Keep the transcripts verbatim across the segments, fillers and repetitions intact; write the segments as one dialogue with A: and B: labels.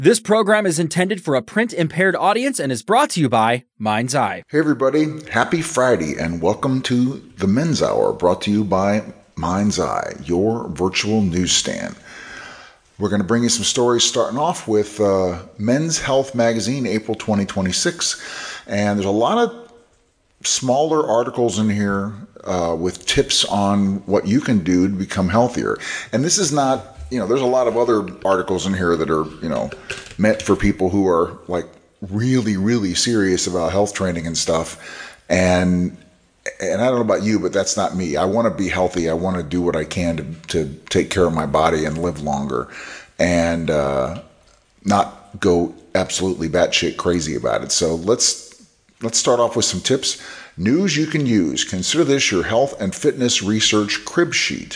A: This program is intended for a print-impaired audience and is brought to you by Mind's Eye.
B: Hey everybody, happy Friday and welcome to the Men's Hour, brought to you by Mind's Eye, your virtual newsstand. We're going to bring you some stories starting off with uh, Men's Health Magazine, April twenty twenty-six. And there's a lot of smaller articles in here uh, with tips on what you can do to become healthier. And this is not, you know, there's a lot of other articles in here that are, you know, meant for people who are like really, really serious about health training and stuff. And and I don't know about you, but that's not me. I want to be healthy. I want to do what I can to, to take care of my body and live longer and uh, not go absolutely batshit crazy about it. So let's let's start off with some tips. News you can use. Consider this your health and fitness research crib sheet.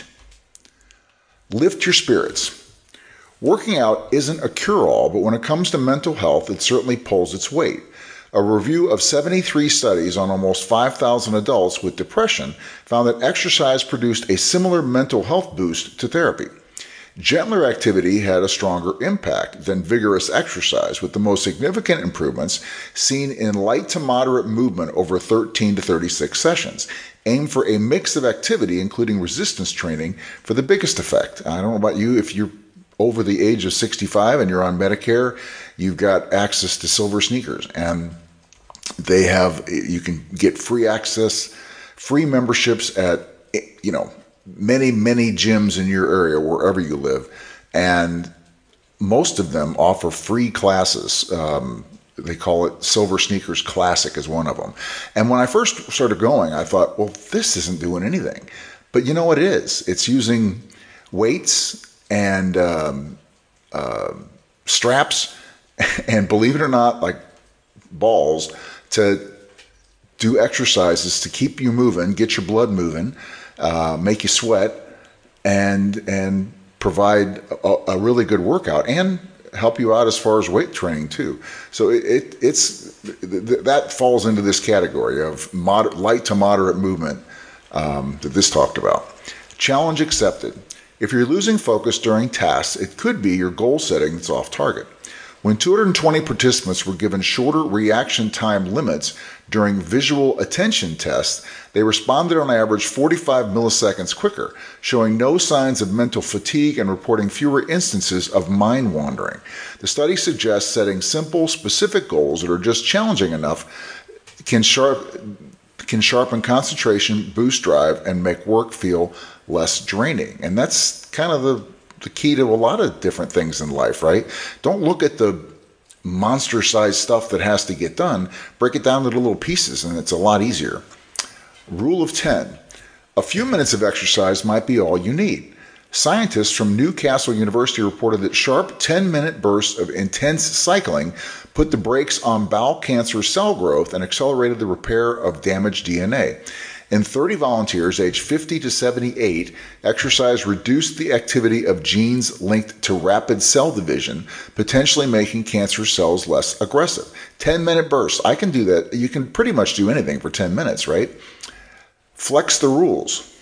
B: Lift your spirits. Working out isn't a cure-all, but when it comes to mental health, it certainly pulls its weight. A review of seventy-three studies on almost five thousand adults with depression found that exercise produced a similar mental health boost to therapy. Gentler activity had a stronger impact than vigorous exercise, with the most significant improvements seen in light to moderate movement over thirteen to thirty-six sessions. Aim for a mix of activity, including resistance training, for the biggest effect. I don't know about you, if you're over the age of sixty-five and you're on Medicare, you've got access to Silver Sneakers, and they have, you can get free access, free memberships at, you know, many, many gyms in your area, wherever you live. And most of them offer free classes. Um, they call it Silver Sneakers Classic is one of them. And when I first started going, I thought, well, this isn't doing anything. But you know what it is? It's using weights and um, uh, straps, and believe it or not, like balls, to do exercises to keep you moving, get your blood moving, uh, make you sweat, and and provide a, a really good workout, and help you out as far as weight training too. So it, it it's th- that falls into this category of moder- light to moderate movement um, that this talked about. Challenge accepted. If you're losing focus during tasks, it could be your goal setting that's off target. When two hundred twenty participants were given shorter reaction time limits during visual attention tests, they responded on average forty-five milliseconds quicker, showing no signs of mental fatigue and reporting fewer instances of mind wandering. The study suggests setting simple, specific goals that are just challenging enough can sharp, can sharpen concentration, boost drive, and make work feel less draining. And that's kind of the the key to a lot of different things in life, right? Don't look at the monster-sized stuff that has to get done. Break it down into little pieces, and it's a lot easier. Rule of ten. A few minutes of exercise might be all you need. Scientists from Newcastle University reported that sharp ten-minute bursts of intense cycling put the brakes on bowel cancer cell growth and accelerated the repair of damaged D N A. In thirty volunteers aged fifty to seventy-eight, exercise reduced the activity of genes linked to rapid cell division, potentially making cancer cells less aggressive. ten-minute bursts. I can do that. You can pretty much do anything for ten minutes, right? Flex the rules.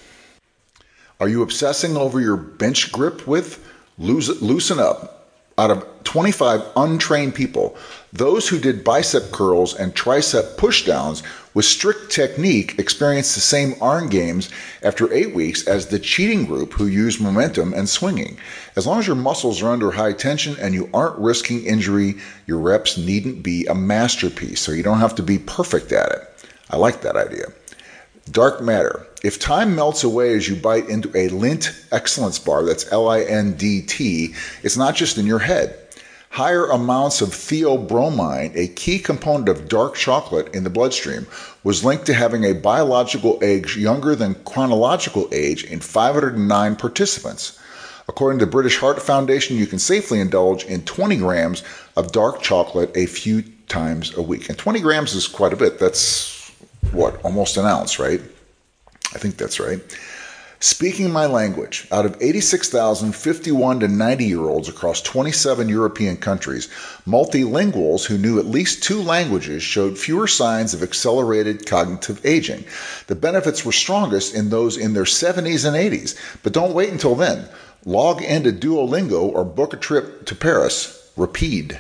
B: Are you obsessing over your bench grip width? Lose, loosen up. Out of twenty-five untrained people, those who did bicep curls and tricep pushdowns with strict technique experienced the same arm gains after eight weeks as the cheating group who used momentum and swinging. As long as your muscles are under high tension and you aren't risking injury, your reps needn't be a masterpiece, so you don't have to be perfect at it. I like that idea. Dark matter. If time melts away as you bite into a Lindt Excellence bar, that's L I N D T, it's not just in your head. Higher amounts of theobromine, a key component of dark chocolate in the bloodstream, was linked to having a biological age younger than chronological age in five hundred nine participants. According to the British Heart Foundation, you can safely indulge in twenty grams of dark chocolate a few times a week. And twenty grams is quite a bit. That's what, almost an ounce, right? I think that's right. Speaking my language. Out of eighty-six thousand fifty-one to ninety-year-olds across twenty-seven European countries, multilinguals who knew at least two languages showed fewer signs of accelerated cognitive aging. The benefits were strongest in those in their seventies and eighties. But don't wait until then. Log into Duolingo or book a trip to Paris Rapide.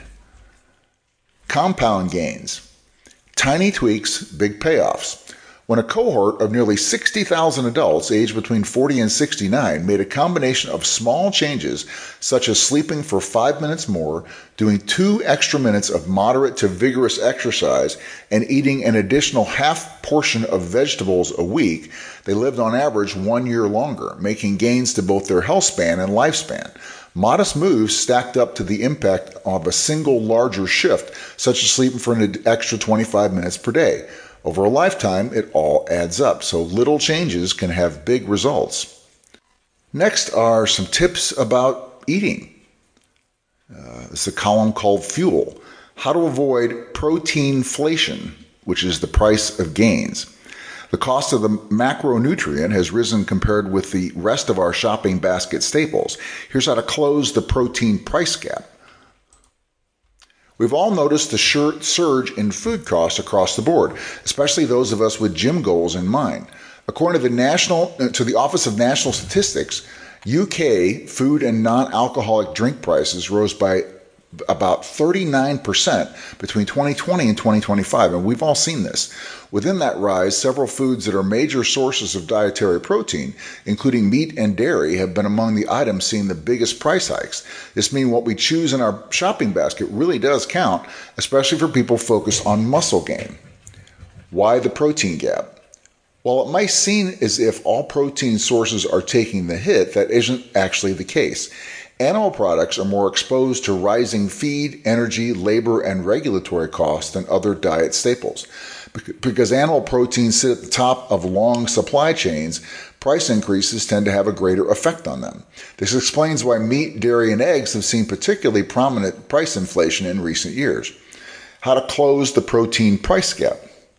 B: Compound gains. Tiny tweaks, big payoffs. When a cohort of nearly sixty thousand adults aged between forty and sixty-nine made a combination of small changes, such as sleeping for five minutes more, doing two extra minutes of moderate to vigorous exercise, and eating an additional half portion of vegetables a week, they lived on average one year longer, making gains to both their health span and lifespan. Modest moves stacked up to the impact of a single larger shift, such as sleeping for an extra twenty-five minutes per day. Over a lifetime, it all adds up, so little changes can have big results. Next are some tips about eating. Uh, this is a column called Fuel. How to avoid proteinflation, which is the price of gains. The cost of the macronutrient has risen compared with the rest of our shopping basket staples. Here's how to close the protein price gap. We've all noticed the surge in food costs across the board, especially those of us with gym goals in mind. According to the National, to the Office of National Statistics, U K food and non-alcoholic drink prices rose by about thirty-nine percent between twenty twenty and twenty twenty-five, and we've all seen this. Within that rise, several foods that are major sources of dietary protein, including meat and dairy, have been among the items seeing the biggest price hikes. This means what we choose in our shopping basket really does count, especially for people focused on muscle gain. Why the protein gap? While it might seem as if all protein sources are taking the hit, that isn't actually the case. Animal products are more exposed to rising feed, energy, labor, and regulatory costs than other diet staples. Because animal proteins sit at the top of long supply chains, price increases tend to have a greater effect on them. This explains why meat, dairy, and eggs have seen particularly prominent price inflation in recent years. How to close the protein price gap.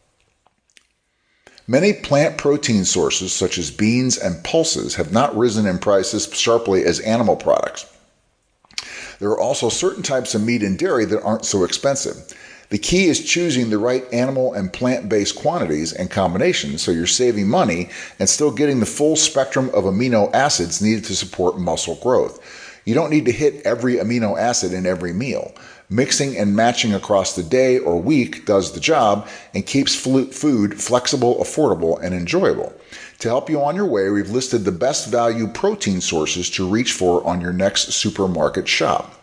B: Many plant protein sources, such as beans and pulses, have not risen in prices sharply as animal products. There are also certain types of meat and dairy that aren't so expensive. The key is choosing the right animal and plant-based quantities and combinations so you're saving money and still getting the full spectrum of amino acids needed to support muscle growth. You don't need to hit every amino acid in every meal. Mixing and matching across the day or week does the job and keeps food flexible, affordable, and enjoyable. To help you on your way, we've listed the best value protein sources to reach for on your next supermarket shop.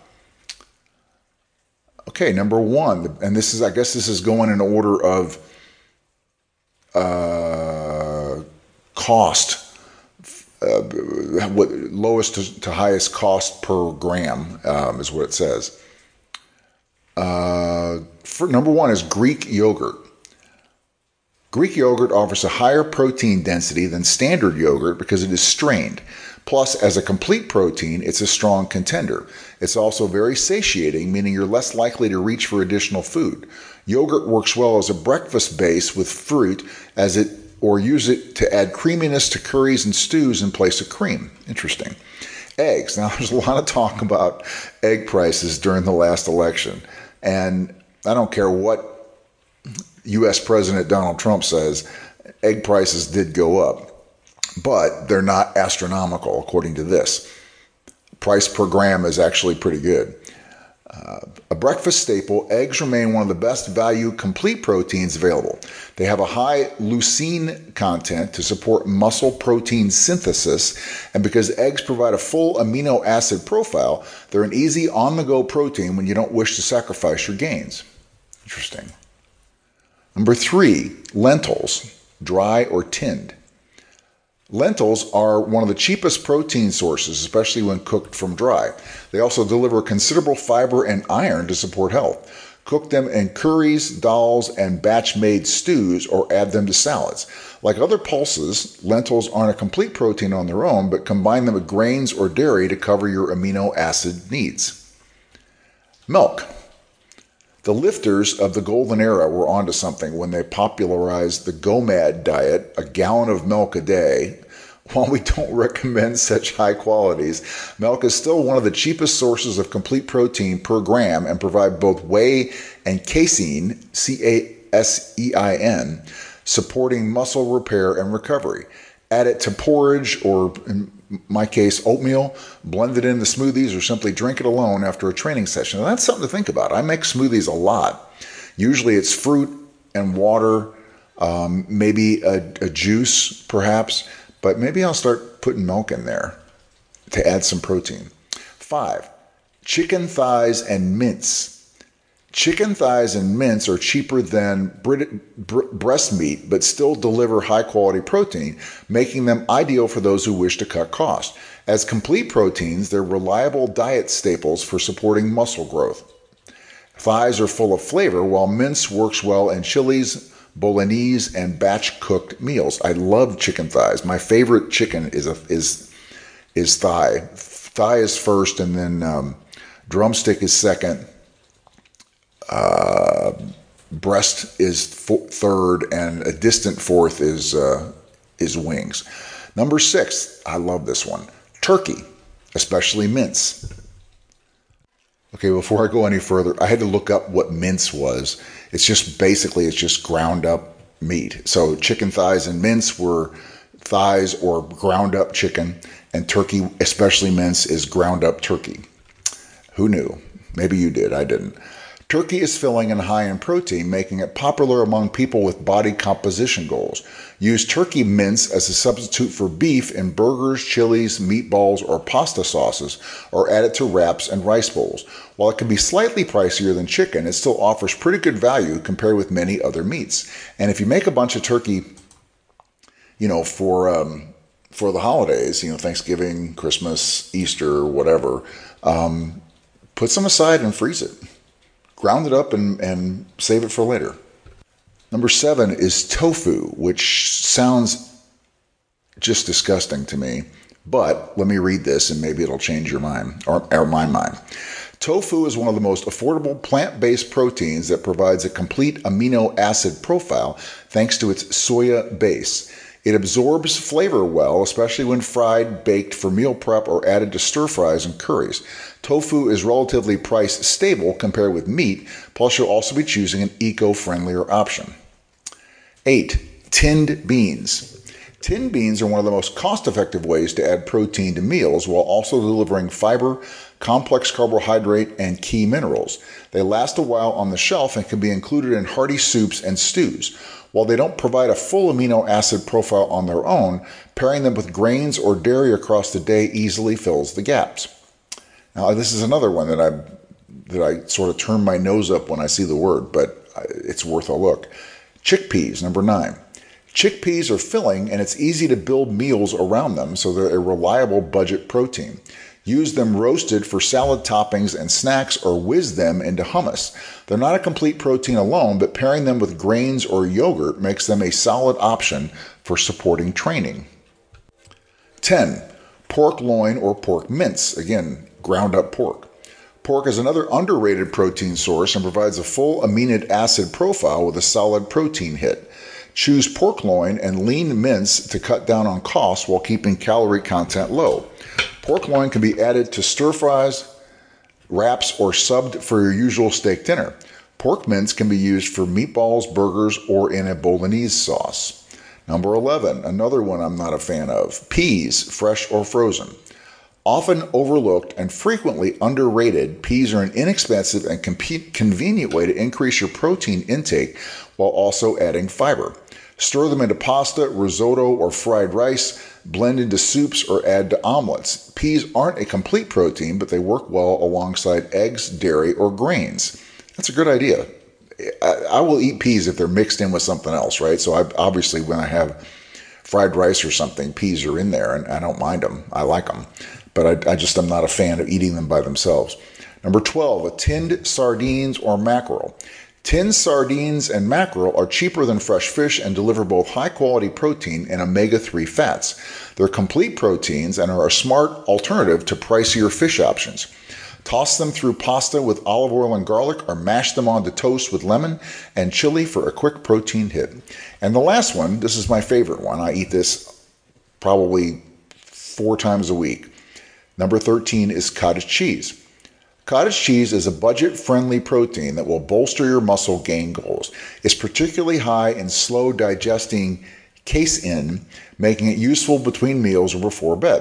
B: Okay, number one, and this is, I guess this is going in order of uh, cost, uh, what, lowest to, to highest cost per gram um, is what it says. Uh, for, number one is Greek yogurt. Greek yogurt offers a higher protein density than standard yogurt because it is strained. Plus, as a complete protein, it's a strong contender. It's also very satiating, meaning you're less likely to reach for additional food. Yogurt works well as a breakfast base with fruit, as it or use it to add creaminess to curries and stews in place of cream. Interesting. Eggs. Now, there's a lot of talk about egg prices during the last election, and I don't care what U S President Donald Trump says, egg prices did go up, but they're not astronomical according to this. Price per gram is actually pretty good. Uh, a breakfast staple, eggs remain one of the best value complete proteins available. They have a high leucine content to support muscle protein synthesis, and because eggs provide a full amino acid profile, they're an easy on-the-go protein when you don't wish to sacrifice your gains. Interesting. Number three, lentils, dry or tinned. Lentils are one of the cheapest protein sources, especially when cooked from dry. They also deliver considerable fiber and iron to support health. Cook them in curries, dals, and batch-made stews, or add them to salads. Like other pulses, lentils aren't a complete protein on their own, but combine them with grains or dairy to cover your amino acid needs. Milk. The lifters of the golden era were onto something when they popularized the GOMAD diet, a gallon of milk a day. While we don't recommend such high qualities, milk is still one of the cheapest sources of complete protein per gram and provide both whey and casein, C A S E I N, supporting muscle repair and recovery. Add it to porridge or my case, oatmeal, blend it into smoothies, or simply drink it alone after a training session. And that's something to think about. I make smoothies a lot. Usually it's fruit and water, um, maybe a, a juice perhaps, but maybe I'll start putting milk in there to add some protein. Five, chicken thighs and mince. Chicken thighs and mince are cheaper than breast meat, but still deliver high-quality protein, making them ideal for those who wish to cut costs. As complete proteins, they're reliable diet staples for supporting muscle growth. Thighs are full of flavor, while mince works well in chilies, bolognese, and batch-cooked meals. I love chicken thighs. My favorite chicken is a, is is thigh. Thigh is first, and then um, drumstick is second. Uh, breast is fo- third, and a distant fourth is uh, is wings. Number six, I love this one, turkey, especially mince. Okay, before I go any further, I had to look up what mince was. It's just basically, it's just ground up meat. So chicken thighs and mince were thighs or ground up chicken, and turkey, especially mince, is ground up turkey. Who knew? Maybe you did, I didn't. Turkey is filling and high in protein, making it popular among people with body composition goals. Use turkey mince as a substitute for beef in burgers, chilies, meatballs, or pasta sauces, or add it to wraps and rice bowls. While it can be slightly pricier than chicken, it still offers pretty good value compared with many other meats. And if you make a bunch of turkey, you know, for um, for the holidays, you know, Thanksgiving, Christmas, Easter, whatever, um, put some aside and freeze it. Ground it up and, and save it for later. Number seven is tofu, which sounds just disgusting to me. But let me read this and maybe it'll change your mind, or, or my mind. Tofu is one of the most affordable plant-based proteins that provides a complete amino acid profile thanks to its soya base. It absorbs flavor well, especially when fried, baked for meal prep, or added to stir fries and curries. Tofu is relatively price stable compared with meat, plus you'll also be choosing an eco-friendlier option. Eight, tinned beans. Tinned beans are one of the most cost-effective ways to add protein to meals while also delivering fiber, complex carbohydrate, and key minerals. They last a while on the shelf and can be included in hearty soups and stews. While they don't provide a full amino acid profile on their own, pairing them with grains or dairy across the day easily fills the gaps. Now, this is another one that I that I sort of turn my nose up when I see the word, but it's worth a look. Chickpeas, number nine. Chickpeas are filling, and it's easy to build meals around them, so they're a reliable budget protein. Use them roasted for salad toppings and snacks, or whiz them into hummus. They're not a complete protein alone, but pairing them with grains or yogurt makes them a solid option for supporting training. ten. Pork loin or pork mince. Again, ground up pork. Pork is another underrated protein source and provides a full amino acid profile with a solid protein hit. Choose pork loin and lean mince to cut down on costs while keeping calorie content low. Pork loin can be added to stir fries, wraps, or subbed for your usual steak dinner. Pork mince can be used for meatballs, burgers, or in a bolognese sauce. Number eleven, another one I'm not a fan of, peas, fresh or frozen. Often overlooked and frequently underrated, peas are an inexpensive and comp- convenient way to increase your protein intake while also adding fiber. Stir them into pasta, risotto, or fried rice, blend into soups, or add to omelets. Peas aren't a complete protein, but they work well alongside eggs, dairy, or grains. That's a good idea. I, I will eat peas if they're mixed in with something else, right? So I, obviously when I have fried rice or something, peas are in there, and I don't mind them. I like them. But I, I just am not a fan of eating them by themselves. Number twelve, a tinned sardines or mackerel. Tinned sardines and mackerel are cheaper than fresh fish and deliver both high-quality protein and omega three fats. They're complete proteins and are a smart alternative to pricier fish options. Toss them through pasta with olive oil and garlic, or mash them onto toast with lemon and chili for a quick protein hit. And the last one, this is my favorite one. I eat this probably four times a week. Number thirteen is cottage cheese. Cottage cheese is a budget-friendly protein that will bolster your muscle gain goals. It's particularly high in slow-digesting casein, making it useful between meals or before bed.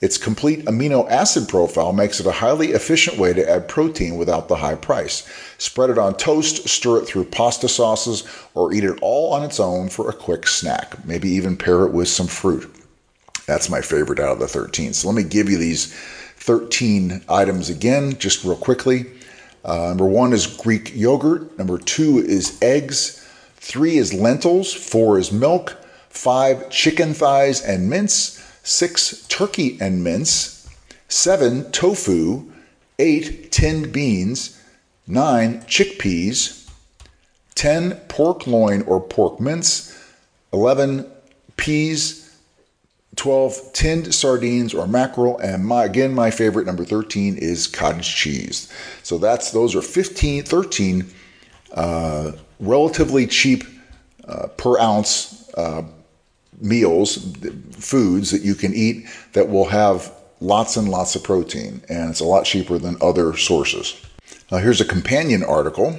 B: Its complete amino acid profile makes it a highly efficient way to add protein without the high price. Spread it on toast, stir it through pasta sauces, or eat it all on its own for a quick snack. Maybe even pair it with some fruit. That's my favorite out of the thirteen. So let me give you these thirteen items again, just real quickly. Uh, number one is Greek yogurt. Number two is eggs. Three is lentils. Four is milk. Five, chicken thighs and mince. Six, turkey and mince. Seven, tofu. Eight, tinned beans. Nine, chickpeas. Ten, pork loin or pork mince. Eleven, peas. twelve, tinned sardines or mackerel. And my, again, my favorite, number thirteen, is cottage cheese. So that's those are fifteen, thirteen uh, relatively cheap uh, per ounce uh, meals, foods that you can eat that will have lots and lots of protein. And it's a lot cheaper than other sources. Now here's a companion article.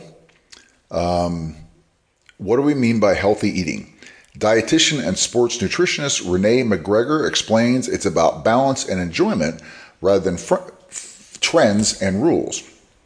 B: Um, what do we mean by healthy eating? Dietitian and sports nutritionist Renee McGregor explains it's about balance and enjoyment rather than fr- f- trends and rules.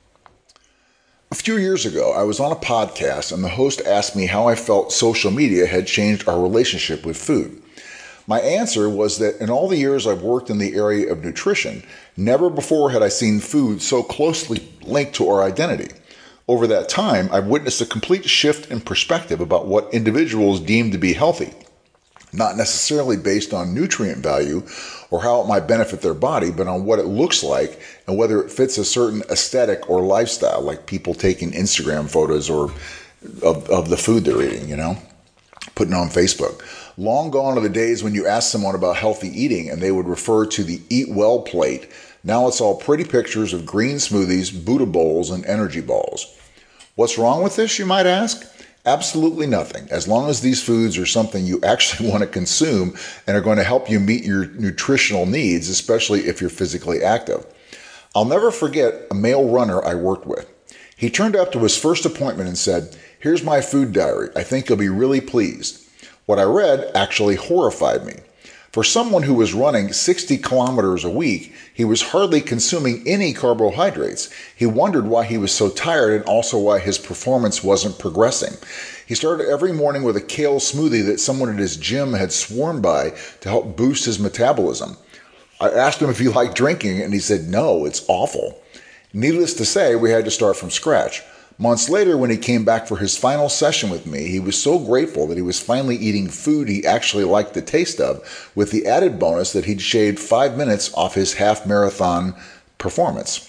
B: A few years ago, I was on a podcast and the host asked me how I felt social media had changed our relationship with food. My answer was that in all the years I've worked in the area of nutrition, never before had I seen food so closely linked to our identity. Over that time, I've witnessed a complete shift in perspective about what individuals deem to be healthy, not necessarily based on nutrient value or how it might benefit their body, but on what it looks like and whether it fits a certain aesthetic or lifestyle, like people taking Instagram photos or of, of the food they're eating, you know, putting it on Facebook. Long gone are the days when you ask someone about healthy eating and they would refer to the Eat Well plate. Now it's all pretty pictures of green smoothies, Buddha bowls, and energy balls. What's wrong with this, you might ask? Absolutely nothing, as long as these foods are something you actually want to consume and are going to help you meet your nutritional needs, especially if you're physically active. I'll never forget a male runner I worked with. He turned up to his first appointment and said, "Here's my food diary. I think you'll be really pleased." What I read actually horrified me. For someone who was running sixty kilometers a week, he was hardly consuming any carbohydrates. He wondered why he was so tired and also why his performance wasn't progressing. He started every morning with a kale smoothie that someone at his gym had sworn by to help boost his metabolism. I asked him if he liked drinking, and he said, "No, it's awful." Needless to say, we had to start from scratch. Months later, when he came back for his final session with me, he was so grateful that he was finally eating food he actually liked the taste of, with the added bonus that he'd shaved five minutes off his half marathon performance.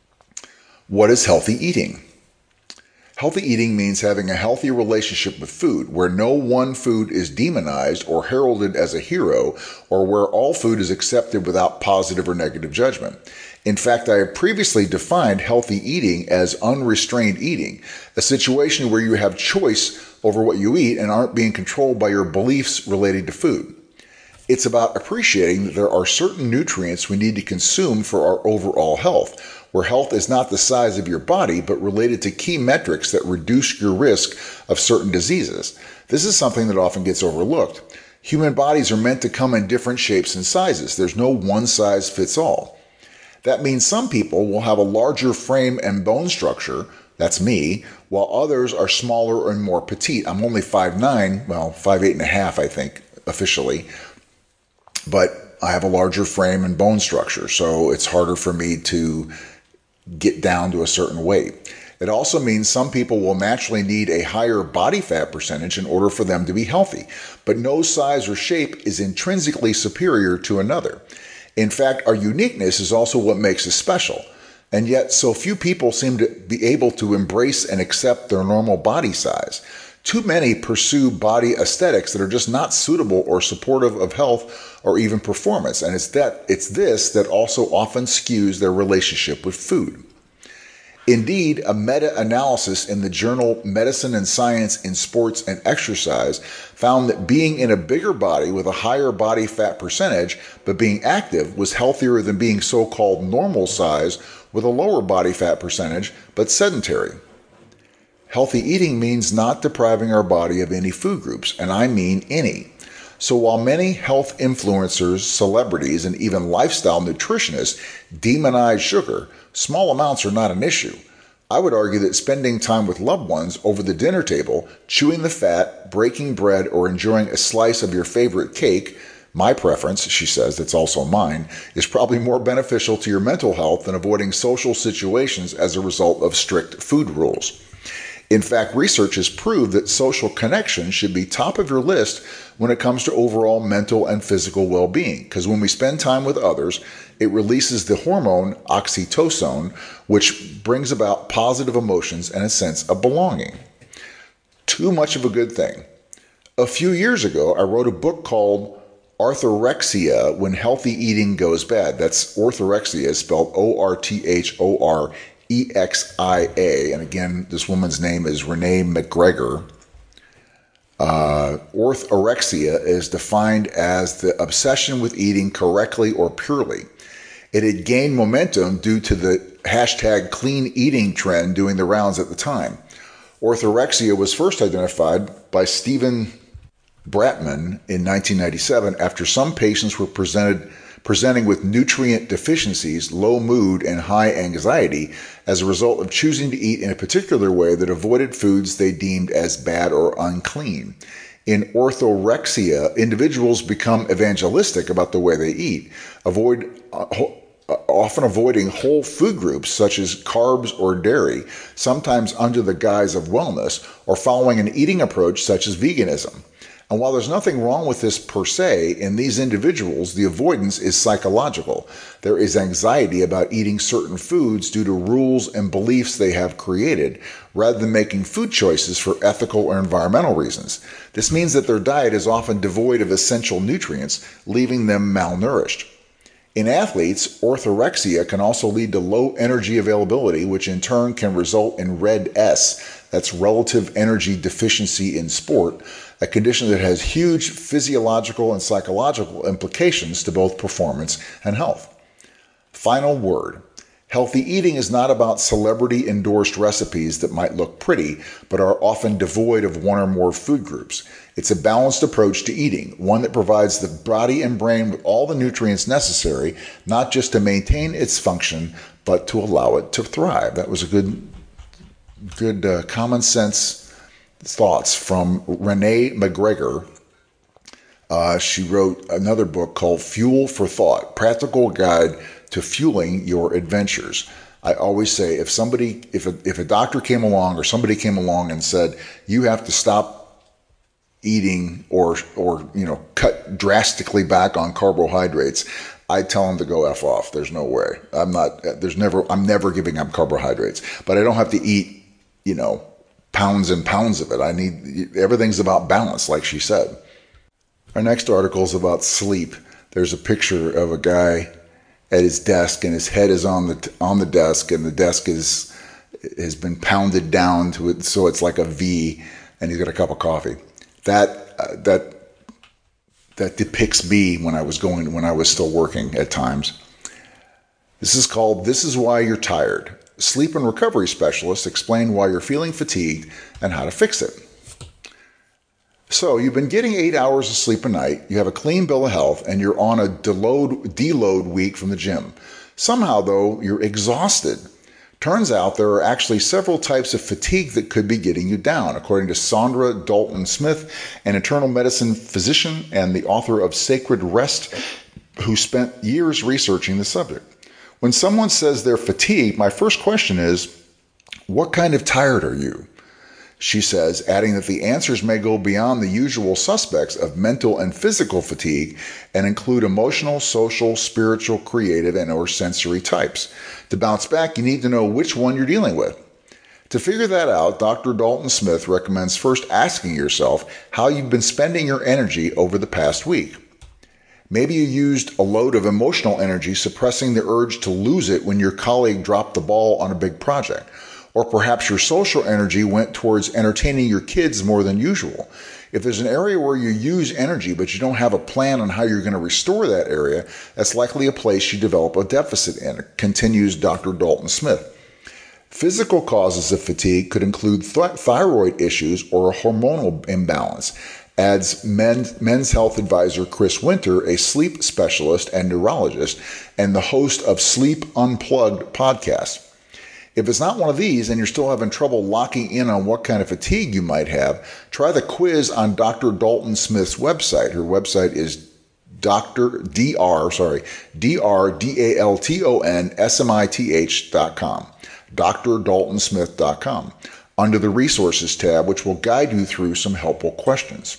B: What is healthy eating? Healthy eating means having a healthy relationship with food, where no one food is demonized or heralded as a hero, or where all food is accepted without positive or negative judgment. In fact, I have previously defined healthy eating as unrestrained eating, a situation where you have choice over what you eat and aren't being controlled by your beliefs relating to food. It's about appreciating that there are certain nutrients we need to consume for our overall health, where health is not the size of your body, but related to key metrics that reduce your risk of certain diseases. This is something that often gets overlooked. Human bodies are meant to come in different shapes and sizes. There's no one size fits all. That means some people will have a larger frame and bone structure, that's me, while others are smaller and more petite. I'm only five nine, well, five eight and a half, I think, officially, but I have a larger frame and bone structure, so it's harder for me to get down to a certain weight. It also means some people will naturally need a higher body fat percentage in order for them to be healthy, but no size or shape is intrinsically superior to another. In fact, our uniqueness is also what makes us special, and yet so few people seem to be able to embrace and accept their normal body size. Too many pursue body aesthetics that are just not suitable or supportive of health or even performance, and it's that it's this that also often skews their relationship with food. Indeed, a meta-analysis in the journal Medicine and Science in Sports and Exercise found that being in a bigger body with a higher body fat percentage but being active was healthier than being so-called normal size with a lower body fat percentage but sedentary. Healthy eating means not depriving our body of any food groups, and I mean any. So while many health influencers, celebrities, and even lifestyle nutritionists demonize sugar, small amounts are not an issue. I would argue that spending time with loved ones over the dinner table, chewing the fat, breaking bread, or enjoying a slice of your favorite cake, my preference, she says, that's also mine, is probably more beneficial to your mental health than avoiding social situations as a result of strict food rules. In fact, research has proved that social connection should be top of your list when it comes to overall mental and physical well-being, because when we spend time with others, it releases the hormone oxytocin, which brings about positive emotions and a sense of belonging. Too much of a good thing. A few years ago, I wrote a book called Orthorexia When Healthy Eating Goes Bad. That's orthorexia, spelled O R T H O R E X I A. And again, this woman's name is Renee McGregor. Uh, orthorexia is defined as the obsession with eating correctly or purely. It had gained momentum due to the hashtag clean eating trend doing the rounds at the time. Orthorexia was first identified by Stephen Bratman in nineteen ninety-seven after some patients were presented presenting with nutrient deficiencies, low mood, and high anxiety as a result of choosing to eat in a particular way that avoided foods they deemed as bad or unclean. In orthorexia, individuals become evangelistic about the way they eat, avoid uh, often avoiding whole food groups such as carbs or dairy, sometimes under the guise of wellness, or following an eating approach such as veganism. And while there's nothing wrong with this per se, in these individuals, the avoidance is psychological. There is anxiety about eating certain foods due to rules and beliefs they have created, rather than making food choices for ethical or environmental reasons. This means that their diet is often devoid of essential nutrients, leaving them malnourished. In athletes, orthorexia can also lead to low energy availability, which in turn can result in R E D S, that's relative energy deficiency in sport, a condition that has huge physiological and psychological implications to both performance and health. Final word. Healthy eating is not about celebrity-endorsed recipes that might look pretty, but are often devoid of one or more food groups. It's a balanced approach to eating, one that provides the body and brain with all the nutrients necessary, not just to maintain its function, but to allow it to thrive. That was a good, good uh, common sense thoughts from Renee McGregor. Uh, she wrote another book called Fuel for Thought, Practical Guide to Fueling Your Adventures. I always say if somebody, if a, if a doctor came along or somebody came along and said, you have to stop eating or, or, you know, cut drastically back on carbohydrates, I tell them to go F off. There's no way. I'm not, there's never, I'm never giving up carbohydrates, but I don't have to eat, you know, pounds and pounds of it. I need, everything's about balance, like she said. Our next article is about sleep. There's a picture of a guy at his desk, and his head is on the on the desk, and the desk is has been pounded down to it, so it's like a V, and he's got a cup of coffee. That uh, that that depicts me when I was going when I was still working at times. This is called "This Is Why You're Tired." Sleep and recovery specialists explain why you're feeling fatigued and how to fix it. So you've been getting eight hours of sleep a night, you have a clean bill of health, and you're on a deload, deload week from the gym. Somehow, though, you're exhausted. Turns out there are actually several types of fatigue that could be getting you down, according to Sandra Dalton Smith, an internal medicine physician and the author of Sacred Rest, who spent years researching the subject. When someone says they're fatigued, my first question is, what kind of tired are you? She says, adding that the answers may go beyond the usual suspects of mental and physical fatigue and include emotional, social, spiritual, creative, and or sensory types. To bounce back, you need to know which one you're dealing with. To figure that out, Doctor Dalton Smith recommends first asking yourself how you've been spending your energy over the past week. Maybe you used a load of emotional energy suppressing the urge to lose it when your colleague dropped the ball on a big project. Or perhaps your social energy went towards entertaining your kids more than usual. If there's an area where you use energy but you don't have a plan on how you're going to restore that area, that's likely a place you develop a deficit in, continues Doctor Dalton Smith. Physical causes of fatigue could include th- thyroid issues or a hormonal imbalance. adds men, Men's Health advisor Chris Winter, a sleep specialist and neurologist, and the host of Sleep Unplugged podcast. If it's not one of these and you're still having trouble locking in on what kind of fatigue you might have, try the quiz on Doctor Dalton Smith's website. Her website is Doctor Dr. Sorry, D R D A L T O N S M I T H dot com, Dr Dalton Smith dot com, under the Resources tab, which will guide you through some helpful questions.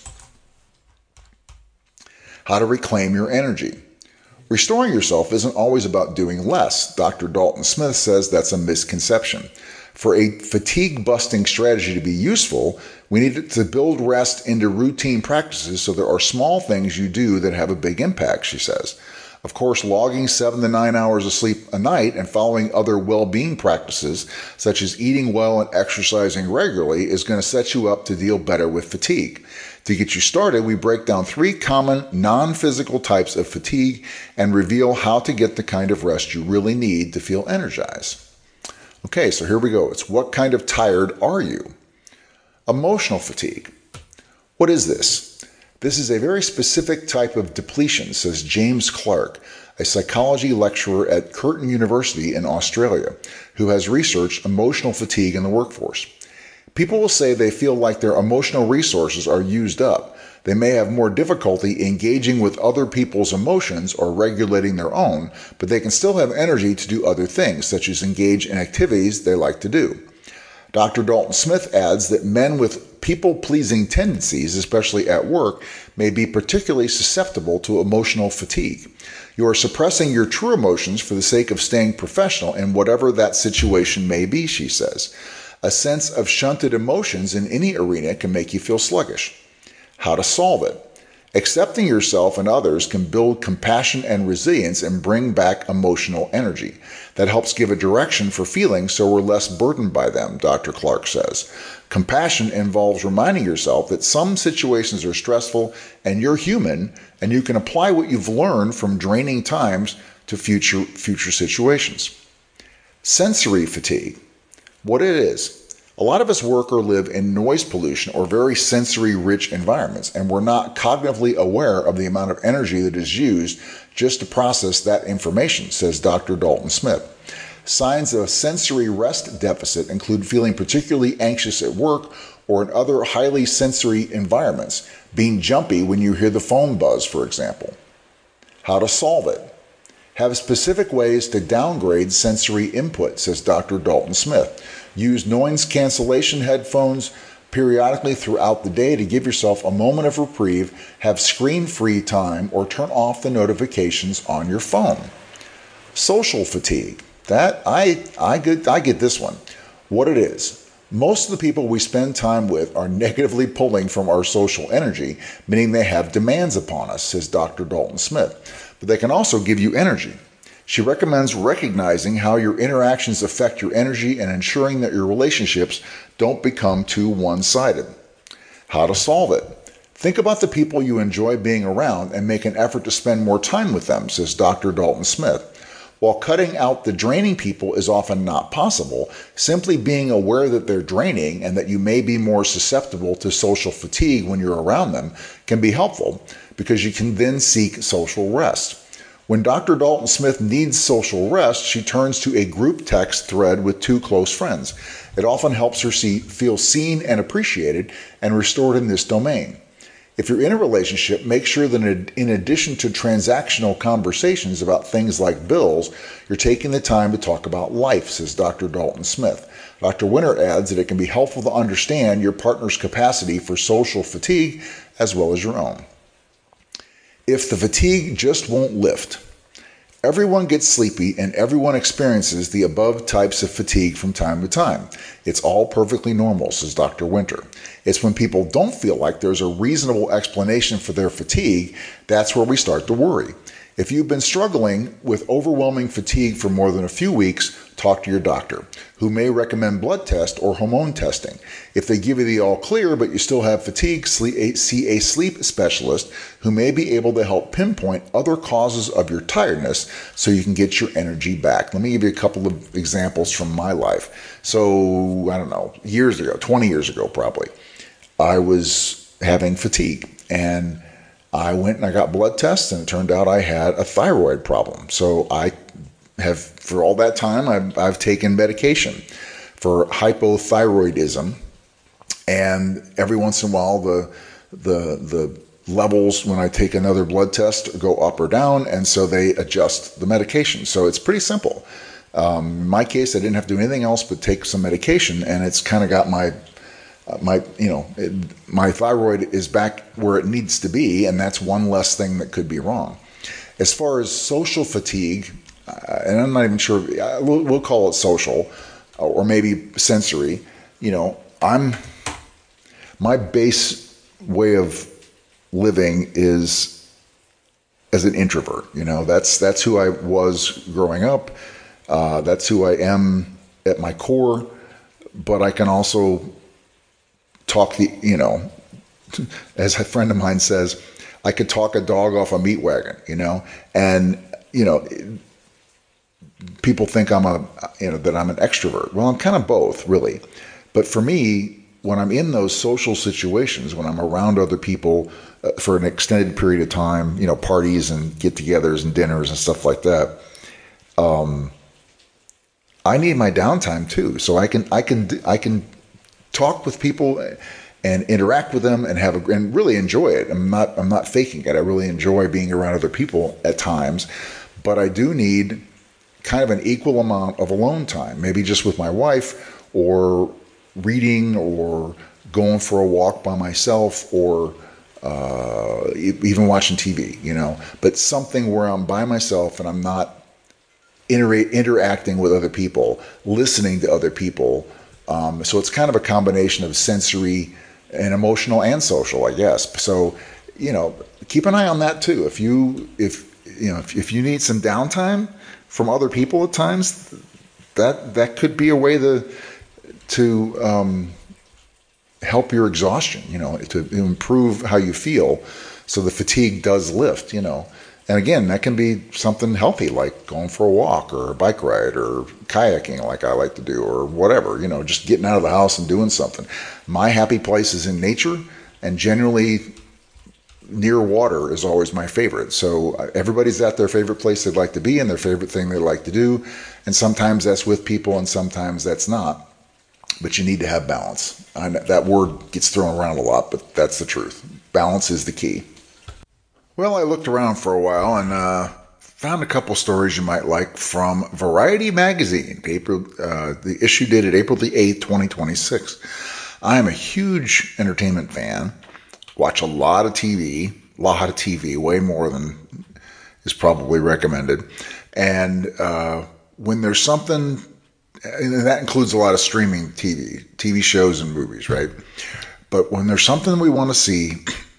B: How to reclaim your energy. Restoring yourself isn't always about doing less. Doctor Dalton Smith says that's a misconception. For a fatigue-busting strategy to be useful, we need to build rest into routine practices so there are small things you do that have a big impact, she says. Of course, logging seven to nine hours of sleep a night and following other well-being practices, such as eating well and exercising regularly, is going to set you up to deal better with fatigue. To get you started, we break down three common non-physical types of fatigue and reveal how to get the kind of rest you really need to feel energized. Okay, so here we go. It's what kind of tired are you? Emotional fatigue. What is this? This is a very specific type of depletion, says James Clark, a psychology lecturer at Curtin University in Australia, who has researched emotional fatigue in the workforce. People will say they feel like their emotional resources are used up. They may have more difficulty engaging with other people's emotions or regulating their own, but they can still have energy to do other things, such as engage in activities they like to do. Doctor Dalton Smith adds that men with people-pleasing tendencies, especially at work, may be particularly susceptible to emotional fatigue. You are suppressing your true emotions for the sake of staying professional in whatever that situation may be, she says. A sense of shunted emotions in any arena can make you feel sluggish. How to solve it. Accepting yourself and others can build compassion and resilience and bring back emotional energy. That helps give a direction for feelings so we're less burdened by them, Doctor Clark says. Compassion involves reminding yourself that some situations are stressful and you're human, and you can apply what you've learned from draining times to future, future situations. Sensory fatigue. What it is. A lot of us work or live in noise pollution or very sensory-rich environments, and we're not cognitively aware of the amount of energy that is used just to process that information, says Doctor Dalton Smith. Signs of a sensory rest deficit include feeling particularly anxious at work or in other highly sensory environments, being jumpy when you hear the phone buzz, for example. How to solve it. Have specific ways to downgrade sensory input, says Doctor Dalton Smith. Use noise cancellation headphones periodically throughout the day to give yourself a moment of reprieve, have screen-free time, or turn off the notifications on your phone. Social fatigue. That, I, I, get, I get this one. What it is. Most of the people we spend time with are negatively pulling from our social energy, meaning they have demands upon us, says Doctor Dalton Smith. But they can also give you energy. She recommends recognizing how your interactions affect your energy and ensuring that your relationships don't become too one-sided. How to solve it. Think about the people you enjoy being around and make an effort to spend more time with them, says Doctor Dalton Smith. While cutting out the draining people is often not possible, simply being aware that they're draining and that you may be more susceptible to social fatigue when you're around them can be helpful because you can then seek social rest. When Doctor Dalton Smith needs social rest, she turns to a group text thread with two close friends. It often helps her see, feel seen and appreciated and restored in this domain. If you're in a relationship, make sure that in addition to transactional conversations about things like bills, you're taking the time to talk about life, says Doctor Dalton Smith. Doctor Winter adds that it can be helpful to understand your partner's capacity for social fatigue as well as your own. If the fatigue just won't lift. Everyone gets sleepy and everyone experiences the above types of fatigue from time to time. It's all perfectly normal, says Doctor Winter. It's when people don't feel like there's a reasonable explanation for their fatigue, that's where we start to worry. If you've been struggling with overwhelming fatigue for more than a few weeks, talk to your doctor, who may recommend blood test or hormone testing. If they give you the all clear but you still have fatigue, see a sleep specialist who may be able to help pinpoint other causes of your tiredness so you can get your energy back. Let me give you a couple of examples from my life. So, I don't know, years ago, twenty years ago probably, I was having fatigue. And I went and I got blood tests, and it turned out I had a thyroid problem. So I have, for all that time, I've, I've taken medication for hypothyroidism. And every once in a while, the the the levels when I take another blood test go up or down, and so they adjust the medication. So it's pretty simple. Um, in my case, I didn't have to do anything else but take some medication, and it's kind of got my uh, my you know it, my thyroid is back where it needs to be, and that's one less thing that could be wrong. As far as social fatigue, uh, and I'm not even sure, uh, we'll, we'll call it social, or maybe sensory. You know, I'm my base way of living is as an introvert. You know, that's that's who I was growing up. Uh, that's who I am at my core. But I can also talk the, you know, as a friend of mine says, I could talk a dog off a meat wagon. You know, and you know, people think I'm a, you know, that I'm an extrovert. Well, I'm kind of both, really. But for me, when I'm in those social situations, when I'm around other people uh, for an extended period of time, you know, parties and get-togethers and dinners and stuff like that, um, I need my downtime too. So I can I can I can talk with people and interact with them and have a, and really enjoy it. I'm not I'm not faking it. I really enjoy being around other people at times, but I do need kind of an equal amount of alone time, maybe just with my wife, or reading, or going for a walk by myself, or uh, even watching T V, you know, but something where I'm by myself and I'm not inter- interacting with other people, listening to other people. Um, so it's kind of a combination of sensory and emotional and social, I guess. So, you know, keep an eye on that too. If you, if, you know, if, if you need some downtime from other people at times, that, that could be a way to, to um, help your exhaustion, you know, to improve how you feel, so the fatigue does lift, you know. And again, that can be something healthy, like going for a walk or a bike ride or kayaking like I like to do, or whatever, you know, just getting out of the house and doing something. My happy place is in nature, and generally near water is always my favorite. So everybody's at their favorite place they'd like to be and their favorite thing they like to do. And sometimes that's with people and sometimes that's not. But you need to have balance. I know that word gets thrown around a lot, but that's the truth. Balance is the key. Well, I looked around for a while and uh, found a couple stories you might like from Variety Magazine. April, uh, the issue dated April the eighth, twenty twenty-six. I am a huge entertainment fan. Watch a lot of T V, a lot of T V, way more than is probably recommended. And uh, when there's something, and that includes a lot of streaming T V, T V shows and movies, right? But when there's something we want to see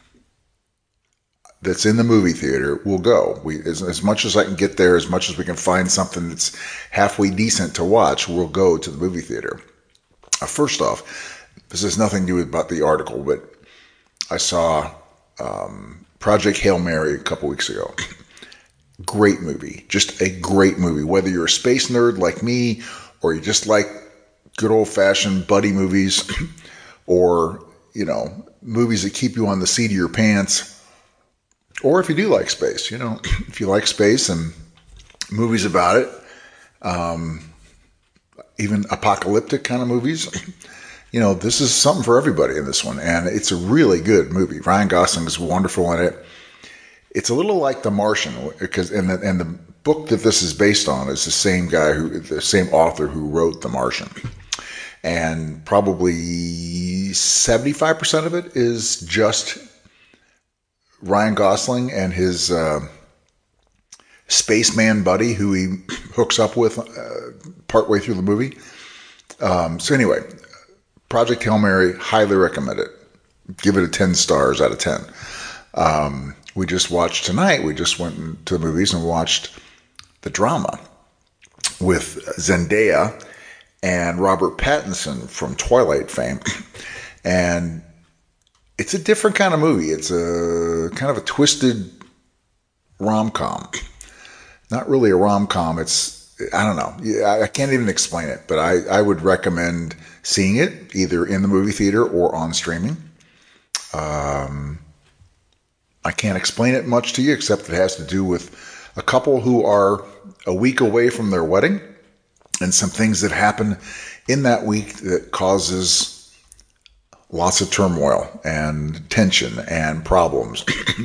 B: that's in the movie theater, we'll go. We, as, as much as I can get there, as much as we can find something that's halfway decent to watch, we'll go to the movie theater. Uh, first off, this has nothing to do about the article, but I saw um, Project Hail Mary a couple weeks ago. Great movie. Just a great movie. Whether you're a space nerd like me, or you just like good old-fashioned buddy movies, or, you know, movies that keep you on the seat of your pants, or if you do like space, you know, if you like space and movies about it, um, even apocalyptic kind of movies, you know, this is something for everybody in this one. And it's a really good movie. Ryan Gosling is wonderful in it. It's a little like The Martian, because and the, and the book that this is based on is the same guy who, the same author who wrote The Martian. And probably seventy-five percent of it is just Ryan Gosling and his uh, spaceman buddy who he hooks up with uh, partway through the movie. Um, so anyway, Project Hail Mary, highly recommend it. Give it a ten stars out of ten. Um, we just watched tonight, we just went to the movies and watched The Drama with Zendaya and Robert Pattinson from Twilight fame. And it's a different kind of movie. It's a kind of a twisted rom-com. Not really a rom-com. It's, I don't know. I can't even explain it, but I, I would recommend seeing it either in the movie theater or on streaming. Um, I can't explain it much to you, except it has to do with a couple who are a week away from their wedding and some things that happen in that week that causes lots of turmoil and tension and problems.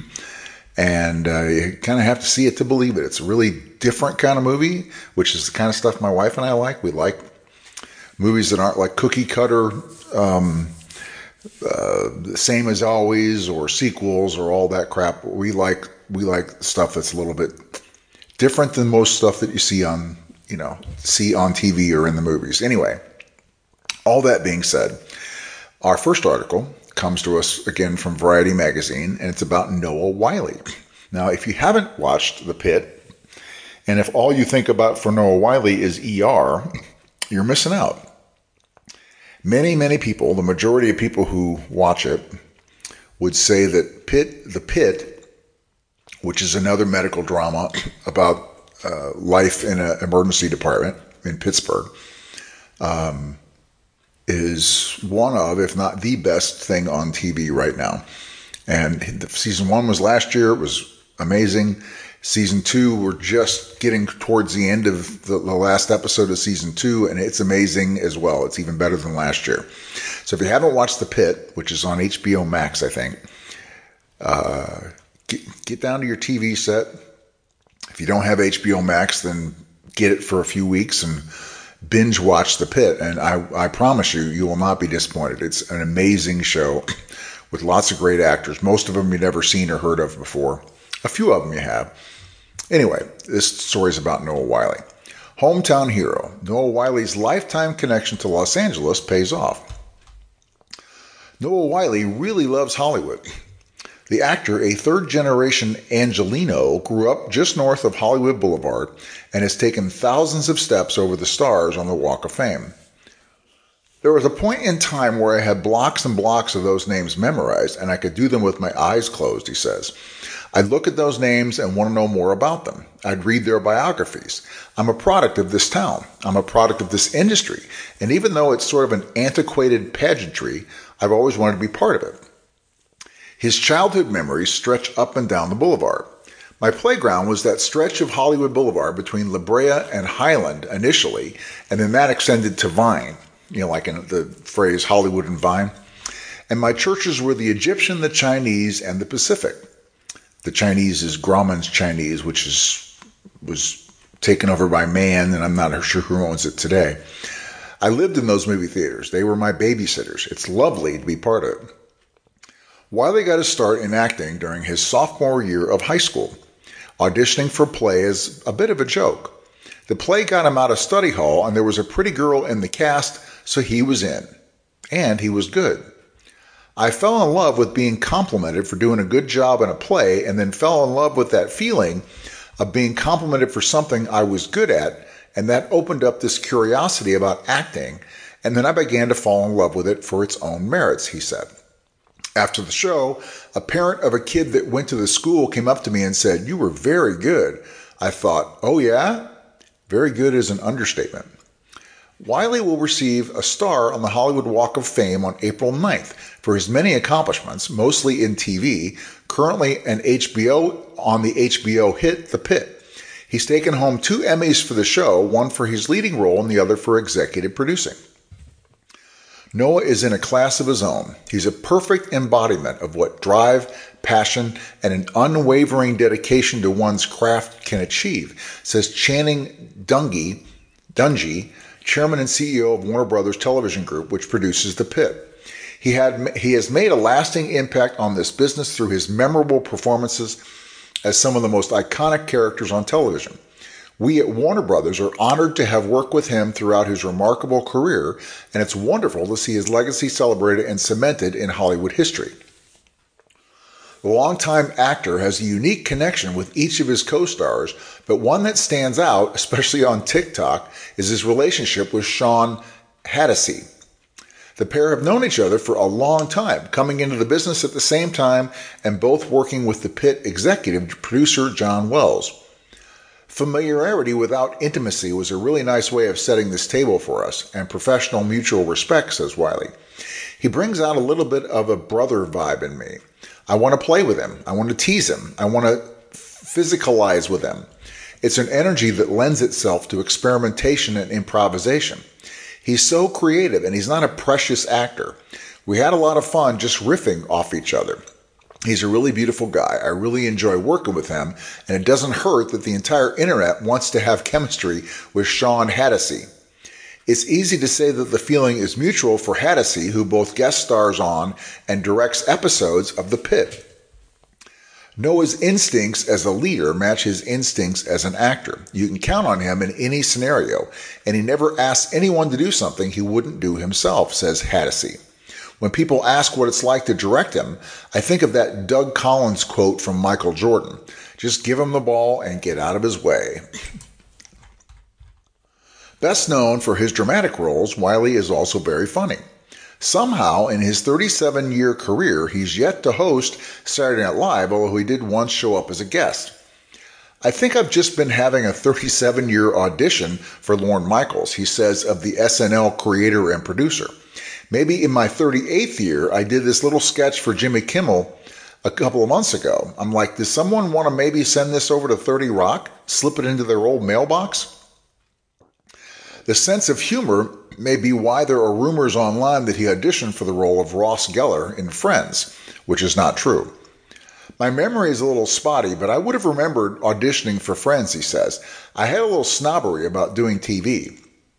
B: And uh, you kind of have to see it to believe it. It's a really different kind of movie, which is the kind of stuff my wife and I like. We like movies that aren't like cookie cutter, um, uh, the same as always, or sequels, or all that crap. We like we like stuff that's a little bit different than most stuff that you see on you know see on T V or in the movies. Anyway, all that being said, our first article comes to us again from Variety Magazine, and it's about Noah Wyle. Now, if you haven't watched The Pit, and if all you think about for Noah Wyle is E R, you're missing out. Many, many people, the majority of people who watch it, would say that Pit, The Pit, which is another medical drama about uh, life in an emergency department in Pittsburgh, um, is one of, if not the best thing on T V right now. And the, season one was last year. It was amazing. Season two, we're just getting towards the end of the, the last episode of season two, and it's amazing as well. It's even better than last year. So if you haven't watched The Pit, which is on H B O Max, I think, uh, get, get down to your T V set. If you don't have H B O Max, then get it for a few weeks and binge watch The Pit, and I, I promise you, you will not be disappointed. It's an amazing show with lots of great actors. Most of them you've never seen or heard of before. A few of them you have. Anyway, this story is about Noah Wyle. Hometown hero. Noah Wyle's lifetime connection to Los Angeles pays off. Noah Wyle really loves Hollywood. The actor, a third-generation Angelino, grew up just north of Hollywood Boulevard and has taken thousands of steps over the stars on the Walk of Fame. There was a point in time where I had blocks and blocks of those names memorized, and I could do them with my eyes closed, he says. I'd look at those names and want to know more about them. I'd read their biographies. I'm a product of this town. I'm a product of this industry. And even though it's sort of an antiquated pageantry, I've always wanted to be part of it. His childhood memories stretch up and down the boulevard. My playground was that stretch of Hollywood Boulevard between La Brea and Highland initially, and then that extended to Vine, you know, like in the phrase Hollywood and Vine. And my churches were the Egyptian, the Chinese, and the Pacific. The Chinese is Grauman's Chinese, which is was taken over by Mann, and I'm not sure who owns it today. I lived in those movie theaters. They were my babysitters. It's lovely to be part of it. Wyle got his start in acting during his sophomore year of high school, auditioning for a play as a bit of a joke. The play got him out of study hall, and there was a pretty girl in the cast, so he was in. And he was good. I fell in love with being complimented for doing a good job in a play, and then fell in love with that feeling of being complimented for something I was good at, and that opened up this curiosity about acting, and then I began to fall in love with it for its own merits, he said. After the show, a parent of a kid that went to the school came up to me and said, "You were very good." I thought, oh yeah? Very good is an understatement. Wyle will receive a star on the Hollywood Walk of Fame on April ninth for his many accomplishments, mostly in T V, currently an H B O on the H B O hit The Pit. He's taken home two Emmys for the show, one for his leading role and the other for executive producing. Noah is in a class of his own. He's a perfect embodiment of what drive, passion, and an unwavering dedication to one's craft can achieve, says Channing Dungey, Dungey, chairman and C E O of Warner Brothers Television Group, which produces The Pit. He had he has made a lasting impact on this business through his memorable performances as some of the most iconic characters on television. We at Warner Brothers are honored to have worked with him throughout his remarkable career, and it's wonderful to see his legacy celebrated and cemented in Hollywood history. The longtime actor has a unique connection with each of his co-stars, but one that stands out, especially on TikTok, is his relationship with Sean Hattasey. The pair have known each other for a long time, coming into the business at the same time and both working with the Pit executive producer John Wells. Familiarity without intimacy was a really nice way of setting this table for us, and professional mutual respect, says Wyle. He brings out a little bit of a brother vibe in me. I want to play with him. I want to tease him. I want to physicalize with him. It's an energy that lends itself to experimentation and improvisation. He's so creative, and he's not a precious actor. We had a lot of fun just riffing off each other. He's a really beautiful guy. I really enjoy working with him, and it doesn't hurt that the entire internet wants to have chemistry with Sean Hattasey. It's easy to say that the feeling is mutual for Hattasey, who both guest stars on and directs episodes of The Pit. Noah's instincts as a leader match his instincts as an actor. You can count on him in any scenario, and he never asks anyone to do something he wouldn't do himself, says Hattasey. When people ask what it's like to direct him, I think of that Doug Collins quote from Michael Jordan. Just give him the ball and get out of his way. Best known for his dramatic roles, Wiley is also very funny. Somehow, in his thirty-seven-year career, he's yet to host Saturday Night Live, although he did once show up as a guest. I think I've just been having a thirty-seven-year audition for Lorne Michaels, he says of the S N L creator and producer. Maybe in my thirty-eighth year, I did this little sketch for Jimmy Kimmel a couple of months ago. I'm like, does someone want to maybe send this over to thirty Rock? Slip it into their old mailbox? The sense of humor may be why there are rumors online that he auditioned for the role of Ross Geller in Friends, which is not true. My memory is a little spotty, but I would have remembered auditioning for Friends, he says. I had a little snobbery about doing T V.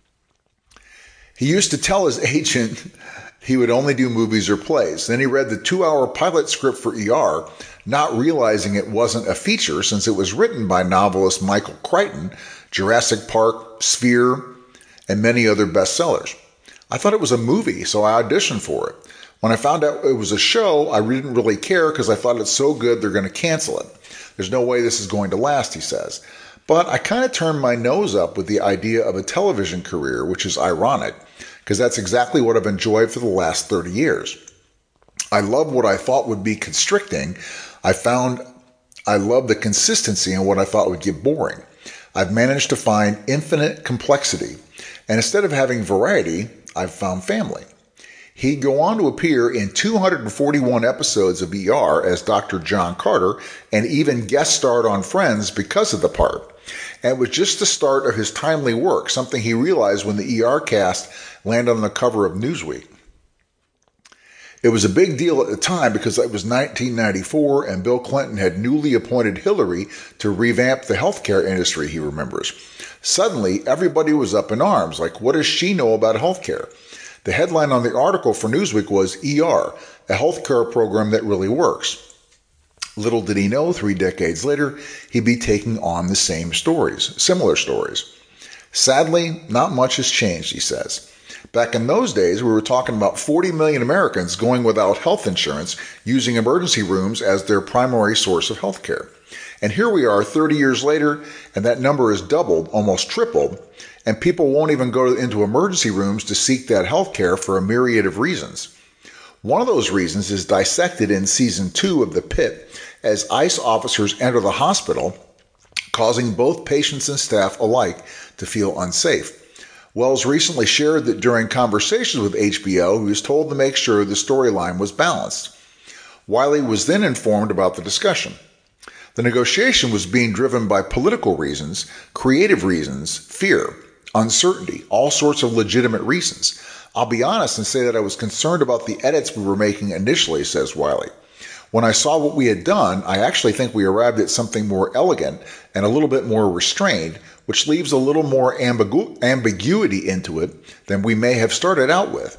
B: He used to tell his agent he would only do movies or plays. Then he read the two-hour pilot script for E R, not realizing it wasn't a feature since it was written by novelist Michael Crichton, Jurassic Park, Sphere, and many other bestsellers. I thought it was a movie, so I auditioned for it. When I found out it was a show, I didn't really care because I thought it's so good they're going to cancel it. There's no way this is going to last, he says. But I kind of turned my nose up with the idea of a television career, which is ironic, because that's exactly what I've enjoyed for the last thirty years. I love what I thought would be constricting. I found I love the consistency in what I thought would get boring. I've managed to find infinite complexity. And instead of having variety, I've found family. He'd go on to appear in two hundred forty-one episodes of E R as Doctor John Carter and even guest starred on Friends because of the part. And it was just the start of his timely work, something he realized when the E R cast landed on the cover of Newsweek. It was a big deal at the time because it was nineteen ninety-four and Bill Clinton had newly appointed Hillary to revamp the healthcare industry, he remembers. Suddenly, everybody was up in arms, like, what does she know about healthcare? The headline on the article for Newsweek was E R, a healthcare program that really works. Little did he know, three decades later, he'd be taking on the same stories, similar stories. Sadly, not much has changed, he says. Back in those days, we were talking about forty million Americans going without health insurance, using emergency rooms as their primary source of health care. And here we are thirty years later, and that number has doubled, almost tripled, and people won't even go into emergency rooms to seek that health care for a myriad of reasons. One of those reasons is dissected in season two of The Pit, as ICE officers enter the hospital, causing both patients and staff alike to feel unsafe. Wells recently shared that during conversations with H B O, he was told to make sure the storyline was balanced. Wiley was then informed about the discussion. The negotiation was being driven by political reasons, creative reasons, fear, uncertainty, all sorts of legitimate reasons. I'll be honest and say that I was concerned about the edits we were making initially, says Wiley. When I saw what we had done, I actually think we arrived at something more elegant and a little bit more restrained, which leaves a little more ambigu- ambiguity into it than we may have started out with.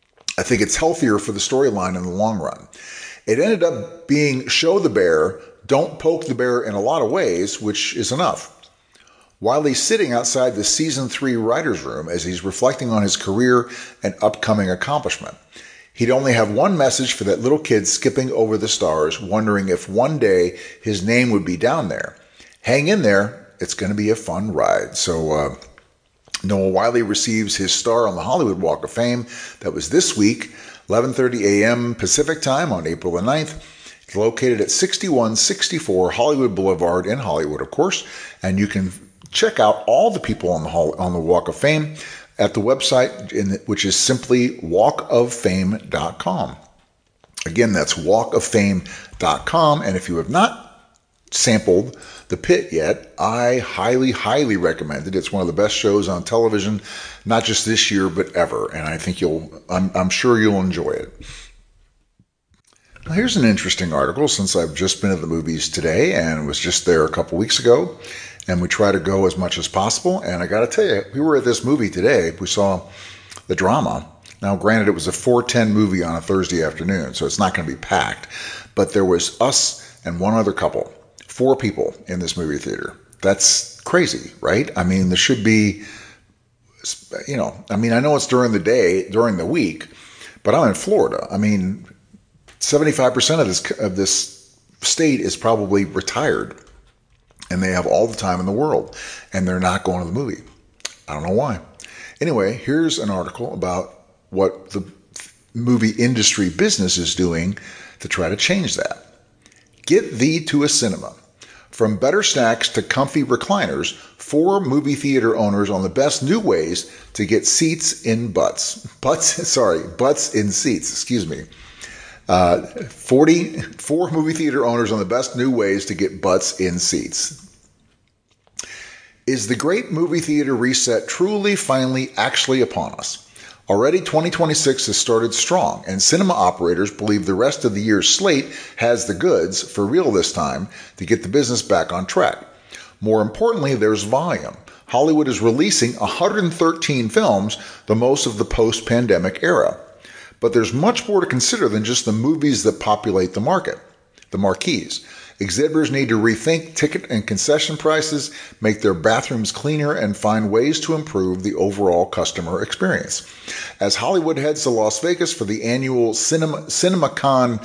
B: I think it's healthier for the storyline in the long run. It ended up being show the bear, don't poke the bear in a lot of ways, which is enough. Wiley's sitting outside the season three writer's room as he's reflecting on his career and upcoming accomplishment. He'd only have one message for that little kid skipping over the stars, wondering if one day his name would be down there. Hang in there. It's going to be a fun ride. So uh, Noah Wiley receives his star on the Hollywood Walk of Fame. That was this week, eleven thirty a.m. Pacific time on April the ninth. It's located at sixty-one sixty-four Hollywood Boulevard in Hollywood, of course. And you can check out all the people on the, on the Walk of Fame at the website, in, which is simply walk of fame dot com. Again, that's walk of fame dot com. And if you have not sampled The Pit yet, I highly, highly recommend it. It's one of the best shows on television, not just this year, but ever. And I think you'll, I'm, I'm sure you'll enjoy it. Now, here's an interesting article, since I've just been at the movies today and was just there a couple weeks ago, and we try to go as much as possible. And I got to tell you, we were at this movie today. We saw The Drama. Now, granted, it was a four ten movie on a Thursday afternoon, so it's not going to be packed. But there was us and one other couple, four people in this movie theater. That's crazy, right? I mean, there should be, you know, I mean, I know it's during the day, during the week, but I'm in Florida. I mean, seventy-five percent of this of this state is probably retired, and they have all the time in the world, and they're not going to the movie. I don't know why. Anyway, here's an article about what the movie industry business is doing to try to change that. Get thee to a cinema. From better snacks to comfy recliners, four movie theater owners on the best new ways to get seats in butts. Butts, sorry, butts in seats, excuse me. Uh, forty-four movie theater owners on the best new ways to get butts in seats. Is the great movie theater reset truly, finally, actually upon us? Already twenty twenty-six has started strong, and cinema operators believe the rest of the year's slate has the goods, for real this time, to get the business back on track. More importantly, there's volume. Hollywood is releasing one hundred thirteen films, the most of the post-pandemic era. But there's much more to consider than just the movies that populate the market, the marquees. Exhibitors need to rethink ticket and concession prices, make their bathrooms cleaner, and find ways to improve the overall customer experience. As Hollywood heads to Las Vegas for the annual Cinema, CinemaCon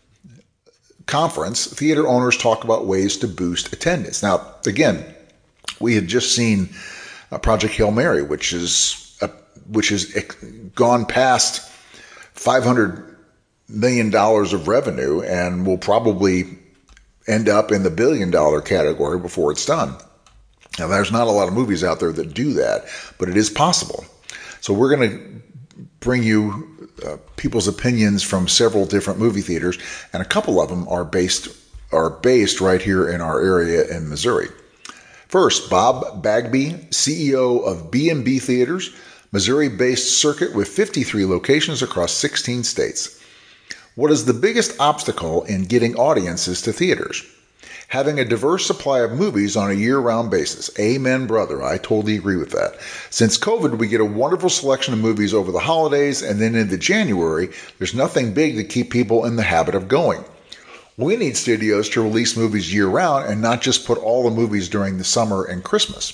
B: conference, theater owners talk about ways to boost attendance. Now, again, we had just seen uh, Project Hail Mary, which is uh, which has gone past five hundred million dollars of revenue and will probably end up in the billion dollar category before it's done. Now, there's not a lot of movies out there that do that, but it is possible. So we're going to bring you uh, people's opinions from several different movie theaters, and a couple of them are based are based right here in our area in Missouri. First, Bob Bagby, C E O of B and B Theaters, Missouri-based circuit with fifty-three locations across sixteen states. What is the biggest obstacle in getting audiences to theaters? Having a diverse supply of movies on a year-round basis. Amen, brother. I totally agree with that. Since COVID, we get a wonderful selection of movies over the holidays, and then into January, there's nothing big to keep people in the habit of going. We need studios to release movies year-round and not just put all the movies during the summer and Christmas.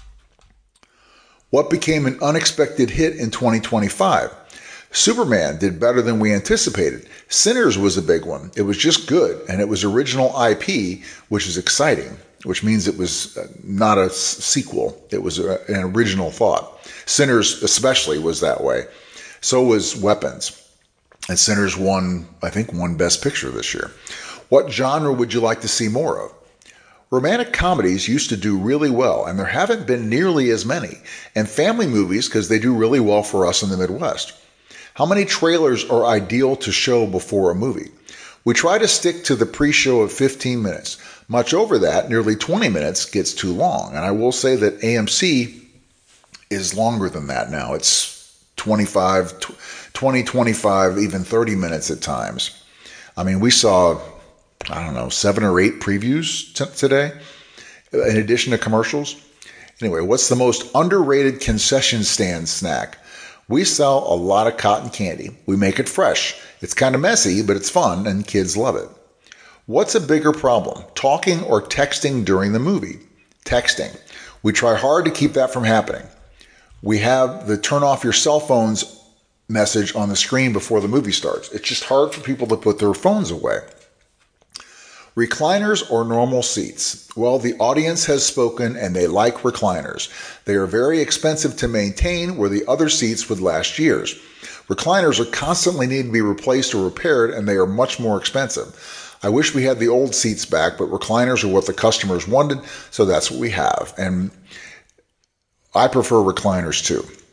B: What became an unexpected hit in twenty twenty-five? Superman did better than we anticipated. Sinners was a big one. It was just good, and it was original I P, which is exciting, which means it was not a sequel. It was a, an original thought. Sinners especially was that way. So was Weapons. And Sinners won, I think, won Best Picture this year. What genre would you like to see more of? Romantic comedies used to do really well, and there haven't been nearly as many. And family movies, because they do really well for us in the Midwest. How many trailers are ideal to show before a movie? We try to stick to the pre-show of fifteen minutes. Much over that, nearly twenty minutes, gets too long. And I will say that A M C is longer than that now. It's twenty-five, twenty, twenty-five, even thirty minutes at times. I mean, we saw, I don't know, seven or eight previews t- today, in addition to commercials. Anyway, what's the most underrated concession stand snack? We sell a lot of cotton candy. We make it fresh. It's kind of messy, but it's fun, and kids love it. What's a bigger problem, talking or texting during the movie? Texting. We try hard to keep that from happening. We have the turn off your cell phones message on the screen before the movie starts. It's just hard for people to put their phones away. Recliners or normal seats? Well, the audience has spoken and they like recliners. They are very expensive to maintain where the other seats would last years. Recliners are constantly need to be replaced or repaired and they are much more expensive. I wish we had the old seats back, but recliners are what the customers wanted, so that's what we have. And I prefer recliners too.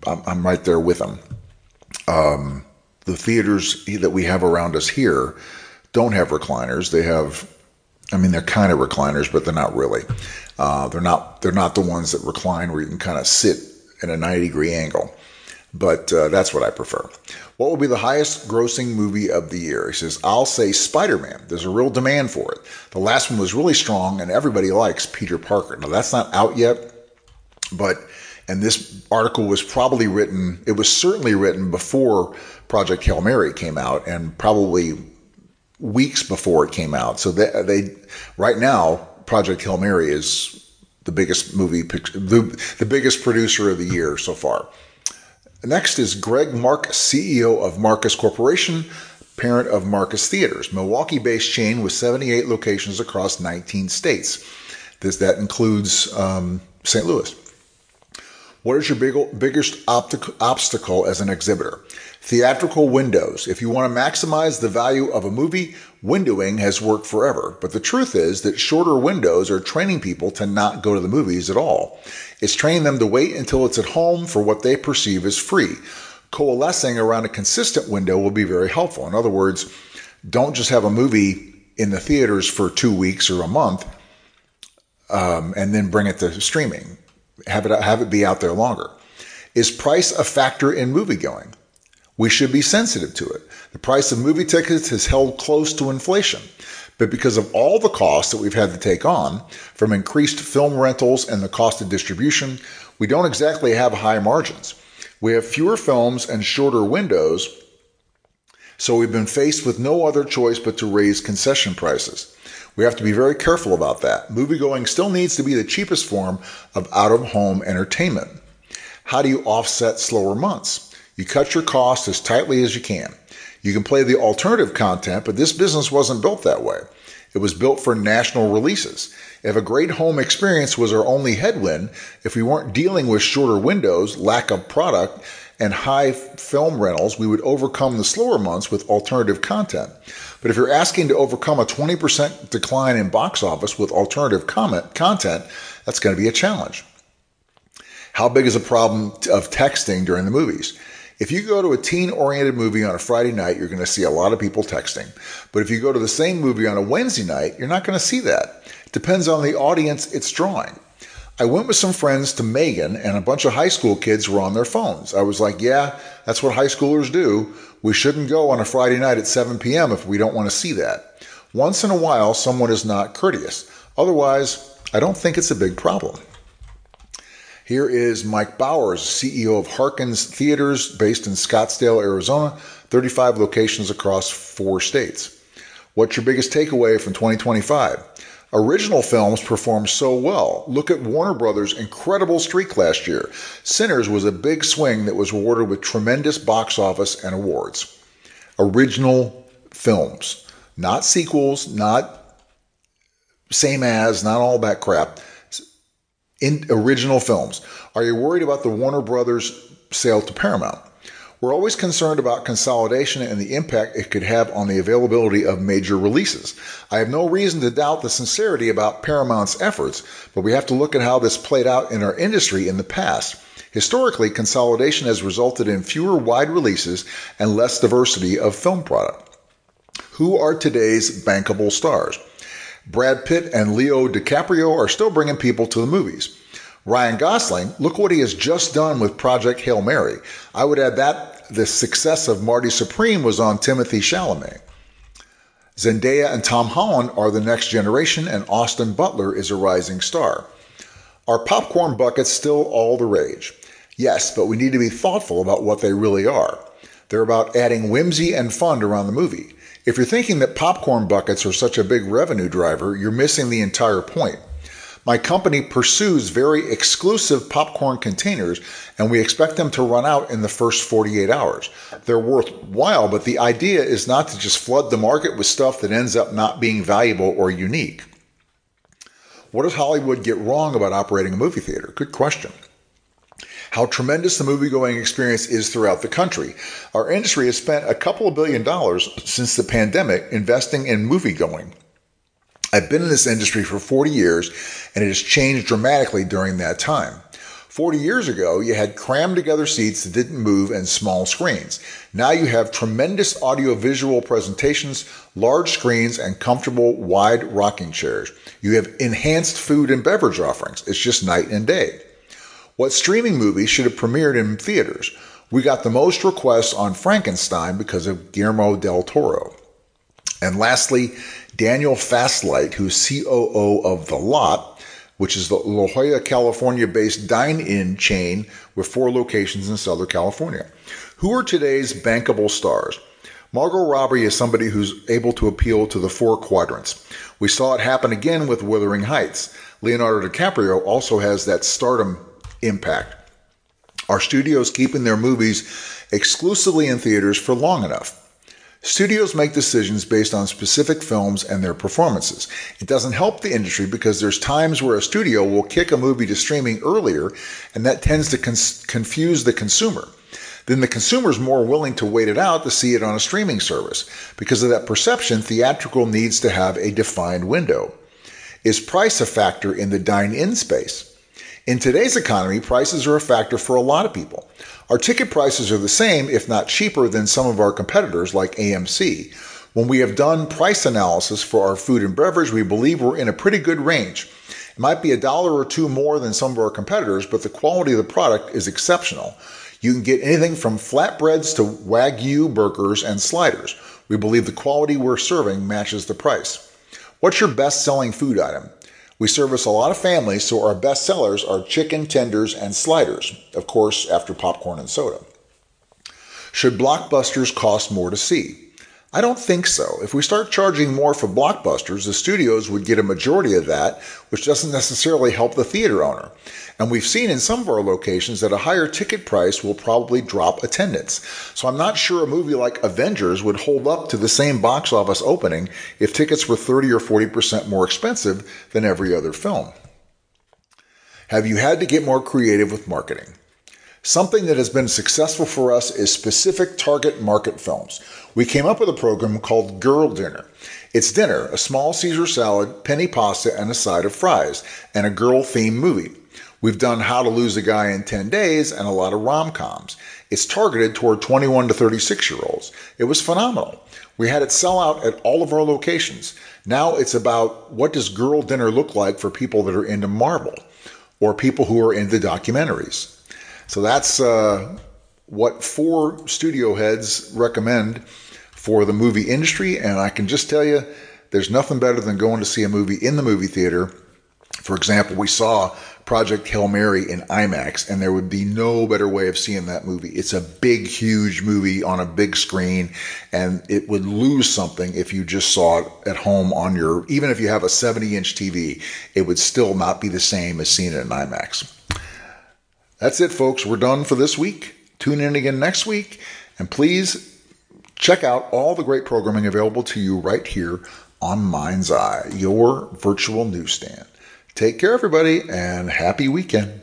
B: I'm, I'm right there with them. Um, the theaters that we have around us here don't have recliners. They have, I mean, they're kind of recliners, but they're not really. Uh, they're not. They're not the ones that recline where you can kind of sit at a ninety degree angle. But uh, that's what I prefer. What will be the highest grossing movie of the year? He says, I'll say Spider-Man. There's a real demand for it. The last one was really strong, and everybody likes Peter Parker. Now, that's not out yet, but, and this article was probably written, it was certainly written before Project Hail Mary came out, and probably weeks before it came out. So they, they right now, Project Hail Mary is the biggest movie, the, the biggest producer of the year so far. Next is Greg Mark, C E O of Marcus Corporation, parent of Marcus Theaters, Milwaukee-based chain with seventy-eight locations across nineteen states. This that includes um, Saint Louis. What is your big, biggest optic, obstacle as an exhibitor? Theatrical windows. If you want to maximize the value of a movie, windowing has worked forever. But the truth is that shorter windows are training people to not go to the movies at all. It's training them to wait until it's at home for what they perceive as free. Coalescing around a consistent window will be very helpful. In other words, don't just have a movie in the theaters for two weeks or a month um, and then bring it to streaming. Have it, have it be out there longer. Is price a factor in moviegoing? We should be sensitive to it. The price of movie tickets has held close to inflation. But because of all the costs that we've had to take on, from increased film rentals and the cost of distribution, we don't exactly have high margins. We have fewer films and shorter windows, so we've been faced with no other choice but to raise concession prices. We have to be very careful about that. Moviegoing still needs to be the cheapest form of out-of-home entertainment. How do you offset slower months? You cut your costs as tightly as you can. You can play the alternative content, but this business wasn't built that way. It was built for national releases. If a great home experience was our only headwind, if we weren't dealing with shorter windows, lack of product, and high film rentals, we would overcome the slower months with alternative content. But if you're asking to overcome a twenty percent decline in box office with alternative comment, content, that's going to be a challenge. How big is the problem of texting during the movies? If you go to a teen-oriented movie on a Friday night, you're going to see a lot of people texting. But if you go to the same movie on a Wednesday night, you're not going to see that. It depends on the audience it's drawing. I went with some friends to Megan, and a bunch of high school kids were on their phones. I was like, yeah, that's what high schoolers do. We shouldn't go on a Friday night at seven p.m. if we don't want to see that. Once in a while, someone is not courteous. Otherwise, I don't think it's a big problem. Here is Mike Bowers, C E O of Harkins Theaters, based in Scottsdale, Arizona, thirty-five locations across four states. What's your biggest takeaway from twenty twenty-five? Original films performed so well. Look at Warner Brothers' incredible streak last year. Sinners was a big swing that was rewarded with tremendous box office and awards. Original films, not sequels, not same as, not all that crap. In original films. Are you worried about the Warner Brothers sale to Paramount? We're always concerned about consolidation and the impact it could have on the availability of major releases. I have no reason to doubt the sincerity about Paramount's efforts, but we have to look at how this played out in our industry in the past. Historically, consolidation has resulted in fewer wide releases and less diversity of film product. Who are today's bankable stars? Brad Pitt and Leo DiCaprio are still bringing people to the movies. Ryan Gosling, look what he has just done with Project Hail Mary. I would add that the success of Marty Supreme was on Timothée Chalamet. Zendaya and Tom Holland are the next generation, and Austin Butler is a rising star. Are popcorn buckets still all the rage? Yes, but we need to be thoughtful about what they really are. They're about adding whimsy and fun around the movie. If you're thinking that popcorn buckets are such a big revenue driver, you're missing the entire point. My company pursues very exclusive popcorn containers, and we expect them to run out in the first forty-eight hours. They're worthwhile, but the idea is not to just flood the market with stuff that ends up not being valuable or unique. What does Hollywood get wrong about operating a movie theater? Good question. How tremendous the moviegoing experience is throughout the country. Our industry has spent a couple of billion dollars since the pandemic investing in moviegoing. I've been in this industry for forty years, and it has changed dramatically during that time. forty years ago, you had crammed together seats that didn't move and small screens. Now you have tremendous audiovisual presentations, large screens, and comfortable wide rocking chairs. You have enhanced food and beverage offerings. It's just night and day. What streaming movies should have premiered in theaters? We got the most requests on Frankenstein because of Guillermo del Toro. And lastly, Daniel Fastlight, who's C O O of The Lot, which is the La Jolla, California-based dine-in chain with four locations in Southern California. Who are today's bankable stars? Margot Robbie is somebody who's able to appeal to the four quadrants. We saw it happen again with Wuthering Heights. Leonardo DiCaprio also has that stardom impact. Are studios keeping their movies exclusively in theaters for long enough? Studios make decisions based on specific films and their performances. It doesn't help the industry because there's times where a studio will kick a movie to streaming earlier, and that tends to con- confuse the consumer. Then the consumer's more willing to wait it out to see it on a streaming service. Because of that perception, theatrical needs to have a defined window. Is price a factor in the dine-in space? In today's economy, prices are a factor for a lot of people. Our ticket prices are the same, if not cheaper, than some of our competitors like A M C. When we have done price analysis for our food and beverage, we believe we're in a pretty good range. It might be a dollar or two more than some of our competitors, but the quality of the product is exceptional. You can get anything from flatbreads to Wagyu burgers and sliders. We believe the quality we're serving matches the price. What's your best-selling food item? We service a lot of families, so our best sellers are chicken tenders and sliders, of course, after popcorn and soda. Should blockbusters cost more to see? I don't think so. If we start charging more for blockbusters, the studios would get a majority of that, which doesn't necessarily help the theater owner. And we've seen in some of our locations that a higher ticket price will probably drop attendance. So I'm not sure a movie like Avengers would hold up to the same box office opening if tickets were thirty or forty percent more expensive than every other film. Have you had to get more creative with marketing? Something that has been successful for us is specific target market films. We came up with a program called Girl Dinner. It's dinner, a small Caesar salad, penny pasta, and a side of fries, and a girl-themed movie. We've done How to Lose a Guy in ten days and a lot of rom-coms. It's targeted toward twenty-one to thirty-six-year-olds. It was phenomenal. We had it sell out at all of our locations. Now it's about what does Girl Dinner look like for people that are into Marvel or people who are into documentaries. So that's uh, what four studio heads recommend for the movie industry. And I can just tell you, there's nothing better than going to see a movie in the movie theater. For example, we saw Project Hail Mary in IMAX, and there would be no better way of seeing that movie. It's a big, huge movie on a big screen, and it would lose something if you just saw it at home on your, even if you have a seventy-inch T V, it would still not be the same as seeing it in IMAX. That's it, folks. We're done for this week. Tune in again next week, and please check out all the great programming available to you right here on Mind's Eye, your virtual newsstand. Take care, everybody, and happy weekend.